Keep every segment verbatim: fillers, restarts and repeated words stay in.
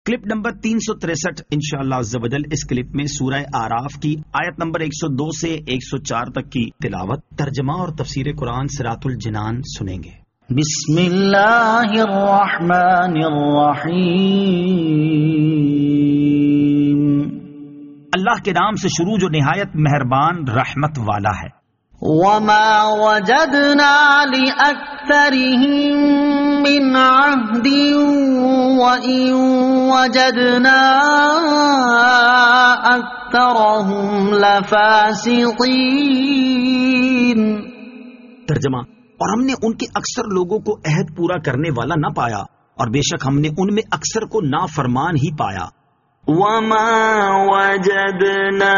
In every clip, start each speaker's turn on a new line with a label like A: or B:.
A: Clip number تین سو تریسٹھ انشاءاللہ عز و جل، اس کلپ میں سورہ آراف کی آیت نمبر ایک سو دو سے ایک سو چار تک کی تلاوت، ترجمہ اور تفسیر قرآن صراط الجنان سنیں گے۔
B: بسم اللہ الرحمن الرحیم،
A: اللہ کے نام سے شروع جو نہایت مہربان رحمت والا ہے۔
B: وما وجدنا لأکثرهم من عہد وإن وجدنا أكثرهم لفاسقين۔
A: ترجمہ، اور ہم نے ان کے اکثر لوگوں کو عہد پورا کرنے والا نہ پایا، اور بے شک ہم نے ان میں اکثر کو نافرمان ہی پایا۔
B: وما وجدنا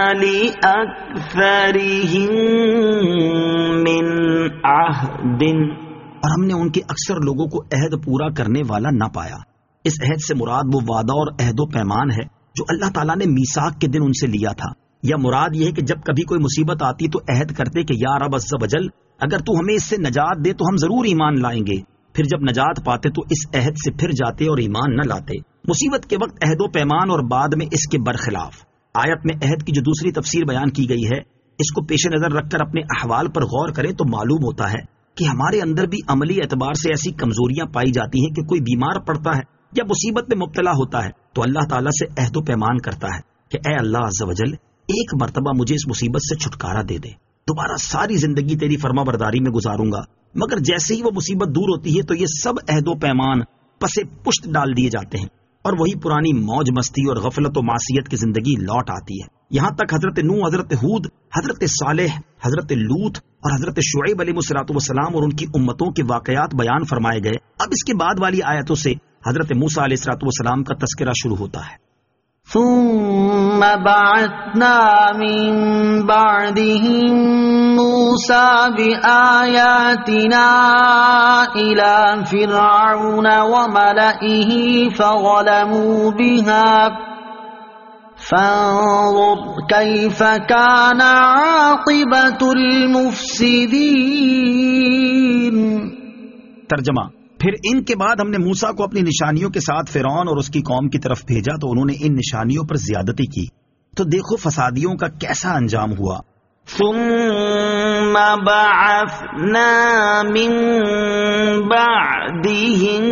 B: لأكثرهم من عہد،
A: اور ہم نے ان کے اکثر لوگوں کو عہد پورا کرنے والا نہ پایا۔ اس عہد سے مراد وہ وعدہ اور عہد و پیمان ہے جو اللہ تعالیٰ نے میثاق کے دن ان سے لیا تھا، یا مراد یہ ہے کہ جب کبھی کوئی مصیبت آتی تو عہد کرتے کہ یا رب عز و جل اگر تو ہمیں اس سے نجات دے تو ہم ضرور ایمان لائیں گے، پھر جب نجات پاتے تو اس عہد سے پھر جاتے اور ایمان نہ لاتے۔ مصیبت کے وقت عہد و پیمان اور بعد میں اس کے برخلاف۔ آیت میں عہد کی جو دوسری تفسیر بیان کی گئی ہے، اس کو پیش نظر رکھ کر اپنے احوال پر غور کریں تو معلوم ہوتا ہے کہ ہمارے اندر بھی عملی اعتبار سے ایسی کمزوریاں پائی جاتی ہیں کہ کوئی بیمار پڑتا ہے یا مصیبت میں مبتلا ہوتا ہے تو اللہ تعالیٰ سے عہد و پیمان کرتا ہے کہ اے اللہ عز و جل ایک مرتبہ مجھے اس مصیبت سے چھٹکارا دے دے، دوبارہ ساری زندگی تیری فرما برداری میں گزاروں گا۔ مگر جیسے ہی وہ مصیبت دور ہوتی ہے تو یہ سب عہد و پیمان پسے پشت ڈال دیے جاتے ہیں اور وہی پرانی موج مستی اور غفلت و معصیت کی زندگی لوٹ آتی ہے۔ یہاں تک حضرت نوح، حضرت ہود، حضرت صالح، حضرت لوط اور حضرت شعیب علیہ الصلوۃ والسلام اور ان کی امتوں کے واقعات بیان فرمائے گئے۔ اب اس کے بعد والی آیتوں سے حضرت موسیٰ علیہ الصلوۃ والسلام کا تذکرہ شروع ہوتا ہے۔
B: ثم بعثنا من بعدهم موسى بآياتنا إلى فرعون وملئه فظلموا بها فانظر كيف كان عاقبة المفسدين۔
A: ترجمہ، پھر ان کے بعد ہم نے موسیٰ کو اپنی نشانیوں کے ساتھ فرعون اور اس کی قوم کی طرف بھیجا تو انہوں نے ان نشانیوں پر زیادتی کی، تو دیکھو فسادیوں کا کیسا انجام ہوا۔
B: ثم بعثنا من بعدهم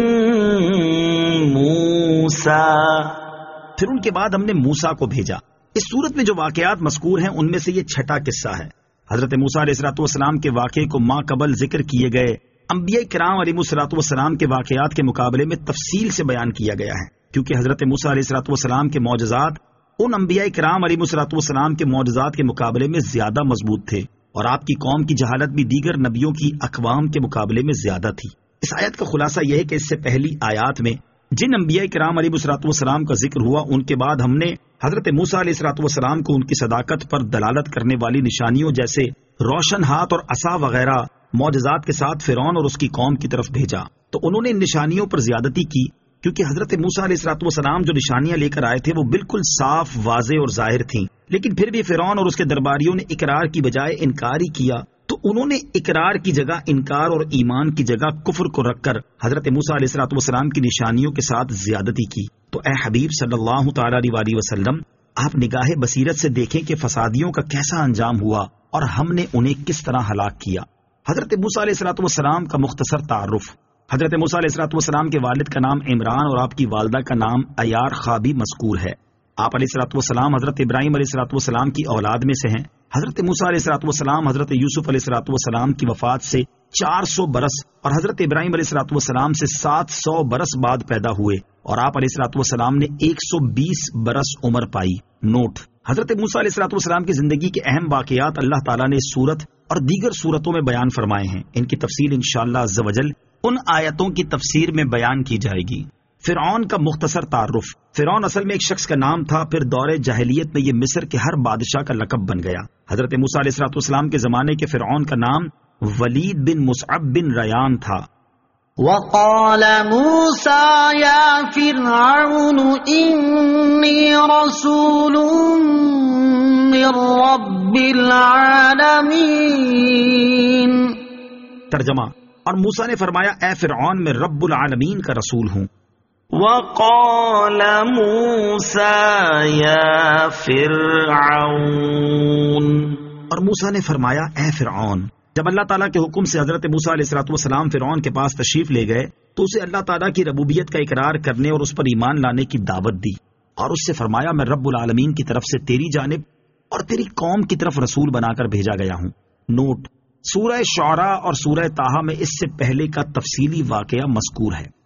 B: موسیٰ،
A: پھر ان کے بعد ہم نے موسیٰ کو بھیجا۔ اس صورت میں جو واقعات مذکور ہیں ان میں سے یہ چھٹا قصہ ہے۔ حضرت موسیٰ علیہ الصلوۃ والسلام کے واقعے کو ماں قبل ذکر کیے گئے انبیاء کرام علیہ الصلوۃ والسلام کے واقعات کے مقابلے میں تفصیل سے بیان کیا گیا ہے، کیونکہ حضرت موسیٰ علیہ الصلوۃ والسلام کے معجزات ان انبیاء کرام علیہ الصلوۃ والسلام کے معجزات کے مقابلے میں زیادہ مضبوط تھے، اور آپ کی قوم کی جہالت بھی دیگر نبیوں کی اقوام کے مقابلے میں زیادہ تھی۔ اس آیت کا خلاصہ یہ ہے کہ اس سے پہلی آیات میں جن انبیاء کرام علیہ الصلوۃ والسلام کا ذکر ہوا ان کے بعد ہم نے حضرت موسیٰ علیہ الصلوۃ والسلام کو ان کی صداقت پر دلالت کرنے والی نشانیوں جیسے روشن ہاتھ اور عصا وغیرہ معجزات کے ساتھ فرعون اور اس کی قوم کی طرف بھیجا، تو انہوں نے ان نشانیوں پر زیادتی کی، کیونکہ حضرت موسیٰ علیہ الصلوۃ والسلام جو نشانیاں لے کر آئے تھے وہ بالکل صاف، واضح اور ظاہر تھیں، لیکن پھر بھی فرعون اور اس کے درباریوں نے اقرار کی بجائے انکار ہی کیا، تو انہوں نے اقرار کی جگہ انکار اور ایمان کی جگہ کفر کو رکھ کر حضرت موسیٰ علیہ الصلوۃ والسلام کی نشانیوں کے ساتھ زیادتی کی۔ تو اے حبیب صلی اللہ تعالی علیہ وسلم، آپ نگاہ بصیرت سے دیکھیں کہ فسادیوں کا کیسا انجام ہوا اور ہم نے انہیں کس طرح ہلاک کیا۔ حضرت موسیٰ علیہ الصلوۃ والسلام کا مختصر تعارف۔ حضرت موسیٰ علیہ الصلوۃ والسلام کے والد کا نام عمران اور آپ کی والدہ کا نام عیار خوابی مذکور ہے۔ آپ علیہ الصلوۃ والسلام حضرت ابراہیم علیہ الصلوۃ والسلام کی اولاد میں سے ہیں۔ حضرت موسیٰ علیہ الصلوۃ والسلام حضرت یوسف علیہ الصلوۃ والسلام کی وفات سے چار سو برس اور حضرت ابراہیم علیہ الصلوۃ والسلام سے سات سو برس بعد پیدا ہوئے، اور آپ علیہ الصلوۃ والسلام نے ایک سو بیس برس عمر پائی۔ نوٹ: حضرت موسیٰ علیہ الصلوۃ والسلام کی زندگی کے اہم واقعات اللہ تعالیٰ نے اس سورت اور دیگر سورتوں میں بیان فرمائے ہیں۔ ان کی تفصیل انشاءاللہ عز و جل ان آیتوں کی تفسیر میں بیان کی جائے گی۔ فرعون کا مختصر تعارف۔ فرعون اصل میں ایک شخص کا نام تھا، پھر دور جاہلیت میں یہ مصر کے ہر بادشاہ کا لقب بن گیا۔ حضرت موسیٰ علیہ الصلوۃ والسلام کے زمانے کے فرعون کا نام ولید بن مصعب بن ریان تھا۔
B: وقال موسى يا فرعون إني رسول من رب العالمين۔
A: ترجمہ، اور موسیٰ نے فرمایا اے فرعون میں رب العالمین کا رسول ہوں۔
B: وقال موسى يا فرعون،
A: اور موسیٰ نے فرمایا اے فرعون۔ جب اللہ تعالیٰ کے حکم سے حضرت موسیٰ علیہ الصلوۃ والسلام فرعون کے پاس تشریف لے گئے تو اسے اللہ تعالیٰ کی ربوبیت کا اقرار کرنے اور اس پر ایمان لانے کی دعوت دی، اور اس سے فرمایا میں رب العالمین کی طرف سے تیری جانب اور تیری قوم کی طرف رسول بنا کر بھیجا گیا ہوں۔ نوٹ: سورہ شعراء اور سورہ طٰہٰ میں اس سے پہلے کا تفصیلی واقعہ مذکور ہے۔